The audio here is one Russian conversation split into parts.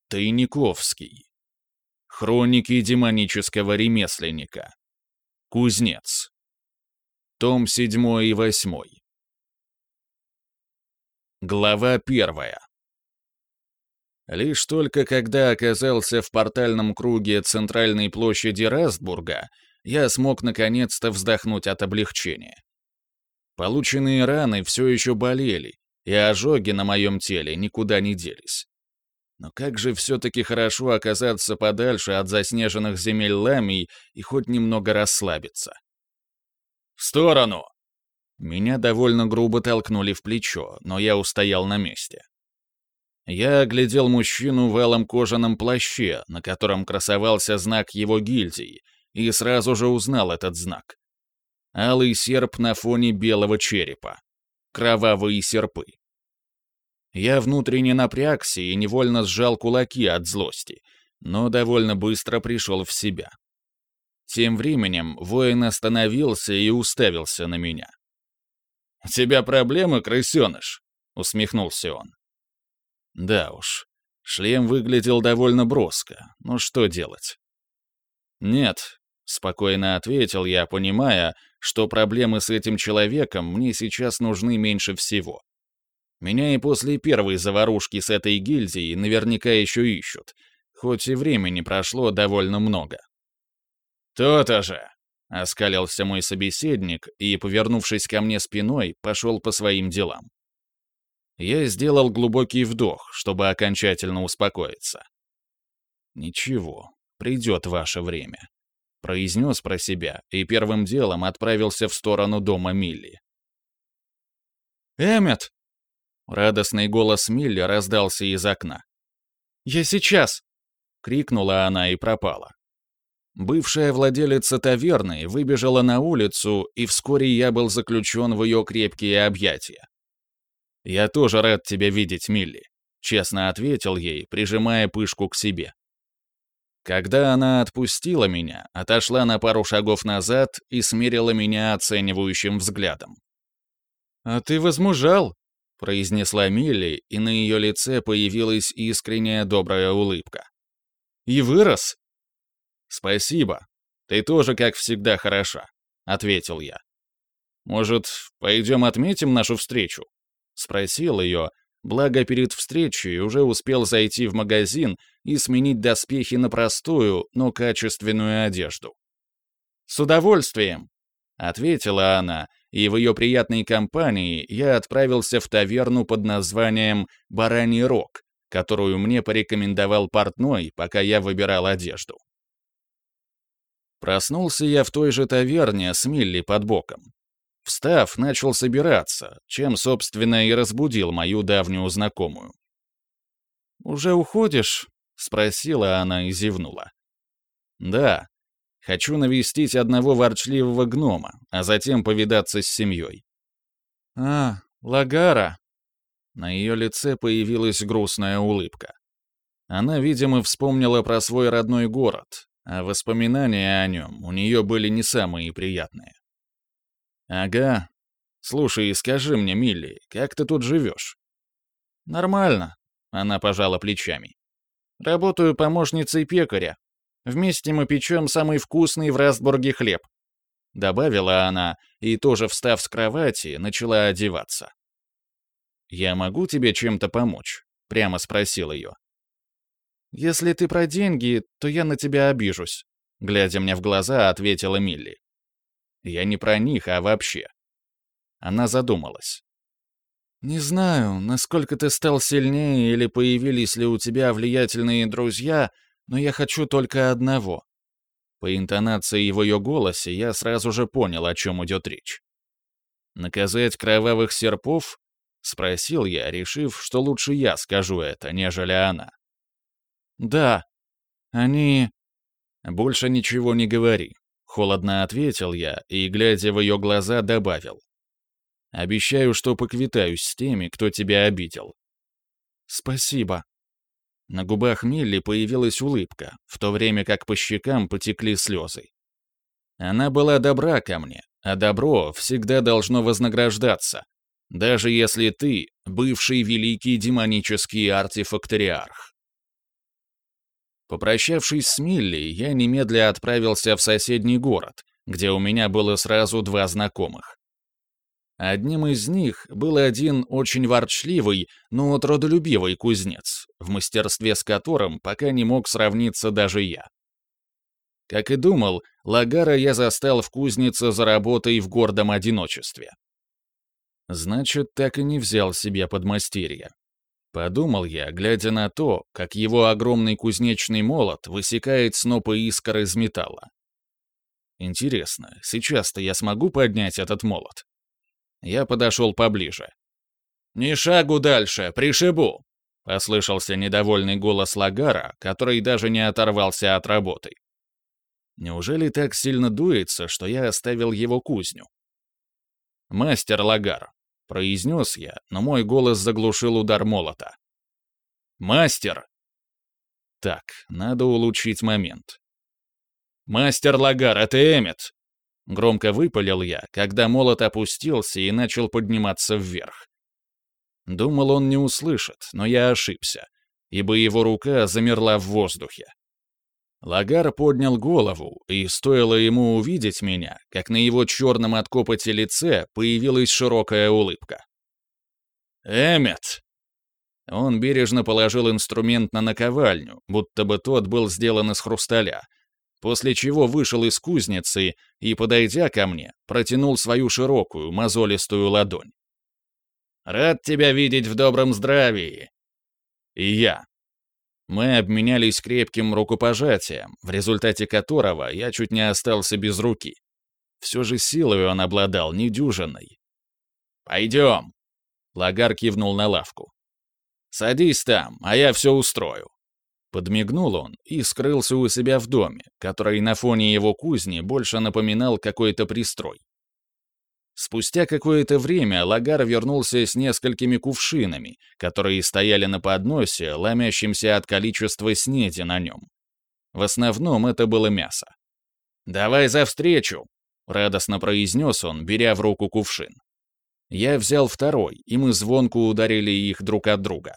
Тайниковский. Хроники демонического ремесленника. Кузнец. Том 7 и 8. Глава 1. Лишь только когда оказался в портальном круге центральной площади Растбурга, я смог наконец-то вздохнуть от облегчения. Полученные раны все еще болели, и ожоги на моем теле никуда не делись. Но как же все-таки хорошо оказаться подальше от заснеженных земель Ламий и хоть немного расслабиться. «В сторону!» Меня довольно грубо толкнули в плечо, но я устоял на месте. Я оглядел мужчину в алом кожаном плаще, на котором красовался знак его гильдии, и сразу же узнал этот знак. Алый серп на фоне белого черепа. Кровавые серпы. Я внутренне напрягся и невольно сжал кулаки от злости, но довольно быстро пришел в себя. Тем временем воин остановился и уставился на меня. «У тебя проблемы, крысеныш?» — усмехнулся он. Да уж, шлем выглядел довольно броско, но что делать? «Нет», — спокойно ответил я, понимая, что проблемы с этим человеком мне сейчас нужны меньше всего. Меня и после первой заварушки с этой гильдией наверняка еще ищут, хоть и времени прошло довольно много. «То-то же!» — оскалился мой собеседник и, повернувшись ко мне спиной, пошел по своим делам. Я сделал глубокий вдох, чтобы окончательно успокоиться. «Ничего, придет ваше время», — произнес про себя и первым делом отправился в сторону дома Милли. «Эммет!» Радостный голос Милли раздался из окна. «Я сейчас!» — крикнула она и пропала. Бывшая владелица таверны выбежала на улицу, и вскоре я был заключен в ее крепкие объятия. «Я тоже рад тебя видеть, Милли», — честно ответил ей, прижимая пышку к себе. Когда она отпустила меня, отошла на пару шагов назад и смерила меня оценивающим взглядом. «А ты возмужал», — произнесла Милли, и на ее лице появилась искренняя добрая улыбка. «и вырос». «Спасибо. Ты тоже, как всегда, хороша», — ответил я. «Может, пойдем отметим нашу встречу?» — спросил ее, благо перед встречей уже успел зайти в магазин и сменить доспехи на простую, но качественную одежду. «С удовольствием», — ответила она, и в ее приятной компании я отправился в таверну под названием «Бараний рог», которую мне порекомендовал портной, пока я выбирал одежду. Проснулся я в той же таверне с Милли под боком. Встав, начал собираться, чем, собственно, и разбудил мою давнюю знакомую. «Уже уходишь?» — спросила она и зевнула. «Да. Хочу навестить одного ворчливого гнома, а затем повидаться с семьей». «А, Лагара». На ее лице появилась грустная улыбка. Она, видимо, вспомнила про свой родной город, а воспоминания о нем у нее были не самые приятные. «Ага. Слушай, скажи мне, Милли, как ты тут живешь?» «Нормально», — она пожала плечами. «Работаю помощницей пекаря. Вместе мы печем самый вкусный в Растбурге хлеб», — добавила она и, тоже встав с кровати, начала одеваться. «Я могу тебе чем-то помочь?» — прямо спросил ее. «Если ты про деньги, то я на тебя обижусь», — глядя мне в глаза, ответила Милли. «Я не про них, а вообще». Она задумалась. «Не знаю, насколько ты стал сильнее или появились ли у тебя влиятельные друзья, но я хочу только одного». По интонации в ее голосе я сразу же понял, о чем идет речь. «Наказать кровавых серпов?» — спросил я, решив, что лучше я скажу это, нежели она. «Да, они...» «Больше ничего не говори», — холодно ответил я и, глядя в ее глаза, добавил. «Обещаю, что поквитаюсь с теми, кто тебя обидел». «Спасибо». На губах Милли появилась улыбка, в то время как по щекам потекли слезы. Она была добра ко мне, а добро всегда должно вознаграждаться, даже если ты — бывший великий демонический артефакториарх. Попрощавшись с Милли, я немедля отправился в соседний город, где у меня было сразу 2 знакомых. Одним из них был один очень ворчливый, но трудолюбивый кузнец, в мастерстве с которым пока не мог сравниться даже я. Как и думал, Лагара я застал в кузнице за работой в гордом одиночестве. Значит, так и не взял себе подмастерья. Подумал я, глядя на то, как его огромный кузнечный молот высекает снопы искр из металла. Интересно, сейчас-то я смогу поднять этот молот? Я подошел поближе. «Ни шагу дальше, пришибу!» — послышался недовольный голос Лагара, который даже не оторвался от работы. Неужели так сильно дуется, что я оставил его кузню? «Мастер Лагар», — произнес я, но мой голос заглушил удар молота. «Мастер!» Так, надо улучшить момент. «Мастер Лагар, это Эммет!» Громко выпалил я, когда молот опустился и начал подниматься вверх. Думал, он не услышит, но я ошибся, ибо его рука замерла в воздухе. Лагар поднял голову, и стоило ему увидеть меня, как на его черном от копоти лице появилась широкая улыбка. «Эммет!» Он бережно положил инструмент на наковальню, будто бы тот был сделан из хрусталя, после чего вышел из кузницы и, подойдя ко мне, протянул свою широкую, мозолистую ладонь. «Рад тебя видеть в добром здравии!» И я. Мы обменялись крепким рукопожатием, в результате которого я чуть не остался без руки. Все же силой он обладал недюжинной. «Пойдем!» Лагар кивнул на лавку. «Садись там, а я все устрою». Подмигнул он и скрылся у себя в доме, который на фоне его кузни больше напоминал какой-то пристрой. Спустя какое-то время Лагар вернулся с несколькими кувшинами, которые стояли на подносе, ломящимся от количества снеди на нем. В основном это было мясо. «Давай за встречу!» — радостно произнес он, беря в руку кувшин. Я взял второй, и мы звонко ударили их друг от друга.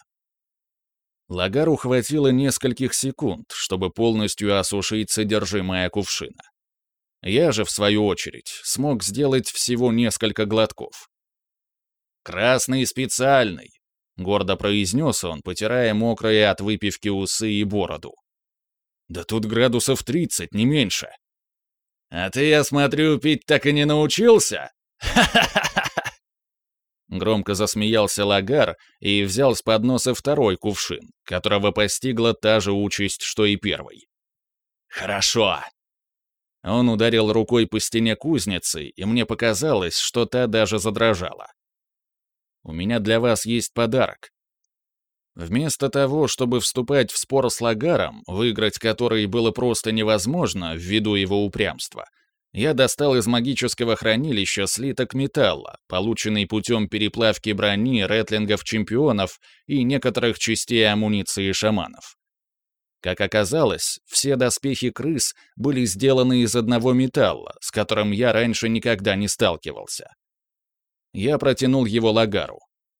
Лагару хватило нескольких секунд, чтобы полностью осушить содержимое кувшина. Я же, в свою очередь, смог сделать всего несколько глотков. «Красный специальный», — гордо произнес он, потирая мокрые от выпивки усы и бороду. «Да тут градусов 30, не меньше». «А ты, я смотрю, пить так и не научился? Ха-ха-ха!» Громко засмеялся Лагар и взял с подноса второй кувшин, которого постигла та же участь, что и первый. «Хорошо!» Он ударил рукой по стене кузницы, и мне показалось, что та даже задрожала. «У меня для вас есть подарок». Вместо того, чтобы вступать в спор с Лагаром, выиграть который было просто невозможно ввиду его упрямства, я достал из магического хранилища слиток металла, полученный путем переплавки брони ретлингов-чемпионов и некоторых частей амуниции шаманов. Как оказалось, все доспехи крыс были сделаны из одного металла, с которым я раньше никогда не сталкивался. Я протянул его Лагару.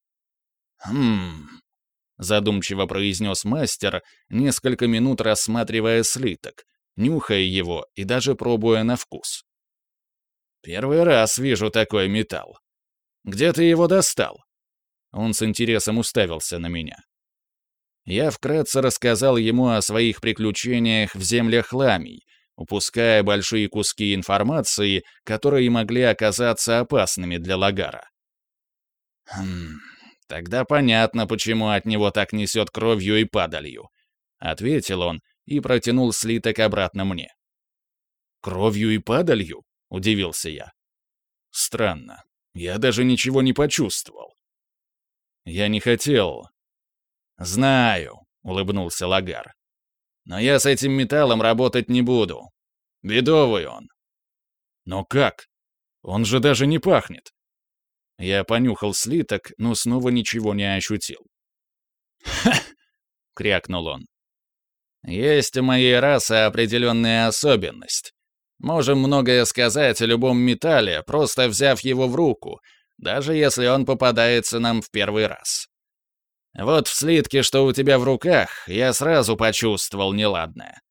Задумчиво произнес мастер, несколько минут рассматривая слиток, нюхая его и даже пробуя на вкус. «Первый раз вижу такой металл. Где ты его достал?» Он с интересом уставился на меня. Я вкратце рассказал ему о своих приключениях в землях Ламий, упуская большие куски информации, которые могли оказаться опасными для Лагара. «Тогда понятно, почему от него так несет кровью и падалью», — ответил он и протянул слиток обратно мне. «Кровью и падалью?» — удивился я. «Странно. Я даже ничего не почувствовал». «Я не хотел...» «Знаю», — улыбнулся Лагар. «Но я с этим металлом работать не буду. Бедовый он». «Но как? Он же даже не пахнет». Я понюхал слиток, но снова ничего не ощутил. «Ха!» — крякнул он. «Есть у моей расы определенная особенность. Можем многое сказать о любом металле, просто взяв его в руку, даже если он попадается нам в первый раз. Вот в слитке, что у тебя в руках, я сразу почувствовал неладное.